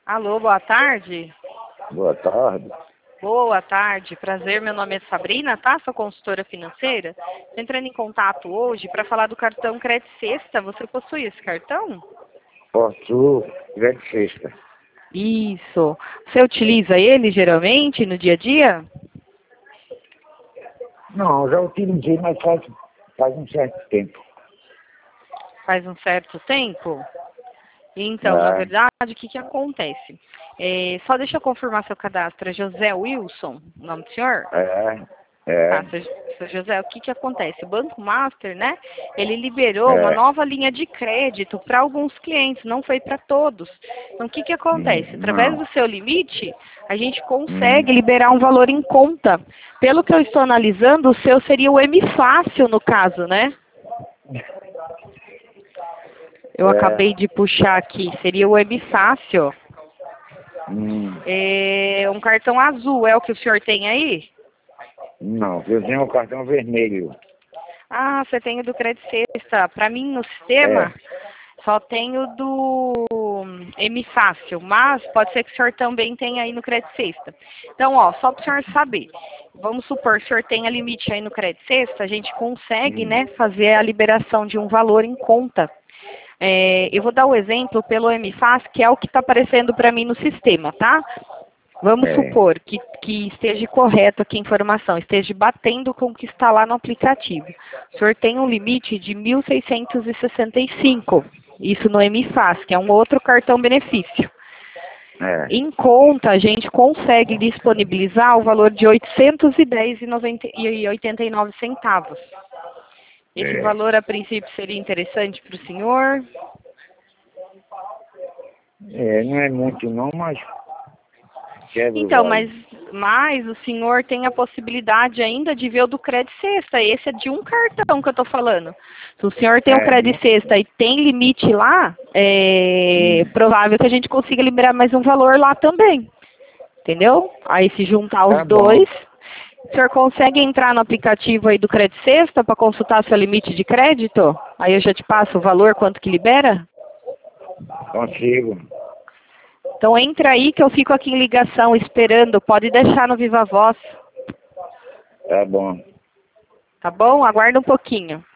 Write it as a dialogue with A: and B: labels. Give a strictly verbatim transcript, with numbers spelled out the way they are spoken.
A: Alô, boa tarde.
B: Boa tarde.
A: Boa tarde, prazer, meu nome é Sabrina, tá? Sou consultora financeira. Estou entrando em contato hoje para falar do cartão Crédito Sexta. Você possui esse cartão?
B: Posso Crédito Sexta.
A: Isso. Você utiliza ele geralmente no dia a dia?
B: Não, já utilizei, mas faz, faz um certo tempo.
A: Faz um certo tempo? Então, na
B: É,
A: verdade, o que que acontece? É, só deixa eu confirmar seu cadastro. É José Wilson, o nome do senhor?
B: é,
A: Tá,
B: é,
A: seu, seu José, o que que acontece? O Banco Master, né, ele liberou uma
B: é.
A: nova linha de crédito para alguns clientes, não foi para todos. Então, o que que
B: Hum,
A: acontece? Através
B: não.
A: do seu limite, a gente consegue
B: Hum,
A: liberar um valor em conta. Pelo que eu estou analisando, o seu seria o M Fácil, no caso, né? Eu
B: é,
A: acabei de puxar aqui, seria o M Fácil.
B: hum,
A: É um cartão azul, é o que o senhor tem aí?
B: não, eu tenho o cartão vermelho.
A: Ah, você tem o do Crédito Sexta. Para mim, no sistema,
B: É,
A: só tenho do M Fácil, mas pode ser que o senhor também tenha aí no Crédito Sexta. Então, ó, só para o senhor saber, vamos supor que o senhor tenha limite aí no Crédito Sexta, a gente consegue,
B: hum,
A: né, fazer a liberação de um valor em conta. É, eu vou dar o exemplo pelo M Fácil, que é o que está aparecendo para mim no sistema, tá? Vamos
B: é,
A: supor que, que esteja correto aqui a informação, esteja batendo com o que está lá no aplicativo. O senhor tem um limite de mil seiscentos e sessenta e cinco, isso no M Fácil, que é um outro cartão benefício.
B: é,
A: Em conta, a gente consegue disponibilizar o valor de oitocentos e dez reais e oitenta e nove centavos. Esse
B: é.
A: valor, a princípio, seria interessante para o senhor?
B: É, não é muito não, mas quebra o
A: Então,
B: galho.
A: mas, mas o senhor tem a possibilidade ainda de ver o do Crédito Sexta. Esse é de um cartão que eu estou falando. Se o senhor tem o
B: É,
A: Crédito
B: não,
A: Sexta e tem limite lá, é
B: hum,
A: provável que a gente consiga liberar mais um valor lá também. Entendeu? Aí se juntar os
B: tá bom,
A: dois, o senhor consegue entrar no aplicativo aí do Crédito Sexta para consultar seu limite de crédito? Aí eu já te passo o valor, quanto que libera?
B: consigo.
A: Então entra aí que eu fico aqui em ligação esperando. Pode deixar no Viva Voz.
B: Tá bom.
A: Tá bom? Aguarda um pouquinho.